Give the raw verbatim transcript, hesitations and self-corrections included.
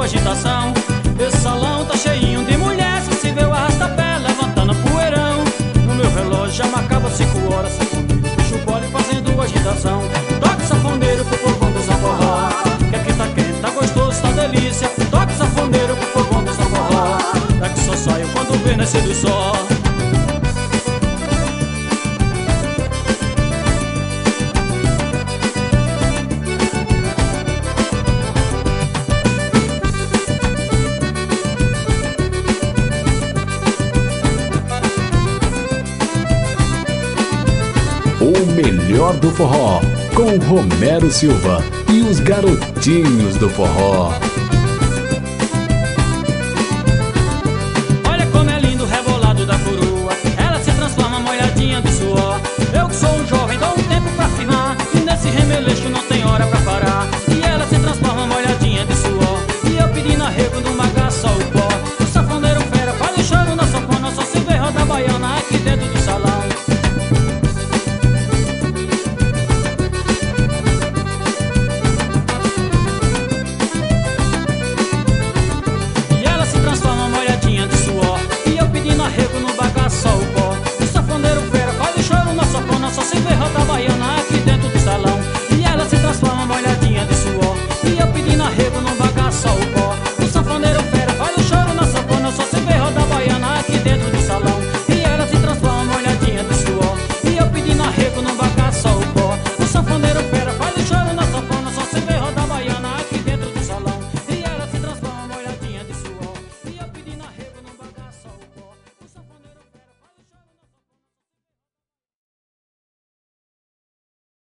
agitação. Esse salão tá cheinho de mulher, só se vê o arrasta-pé levantando poeirão. No meu relógio já marcava cinco horas, safoneiro, puxa o bole fazendo agitação. Toque safoneiro pro povão do Samborró, que aqui tá quente, tá gostoso, tá delícia. Toque safoneiro pro povão do Samborró, daqui só saio quando vê nascer do sol. O melhor do forró, com Romero Silva e os garotinhos do forró. Olha como é lindo o rebolado da coroa, ela se transforma molhadinha de suor. Eu que sou um jovem, dou um tempo pra firmar, e nesse remeleixo não tem hora pra parar. E ela se transforma molhadinha de suor, e eu pedindo arrego no magaço o pó. O safoneiro fera faz o choro na sanfona, só se vê roda baiana aqui dentro do salão. Arrego no bagaço o pó. O safoneiro fera faz o choro na sanfona, só se vê roda baiana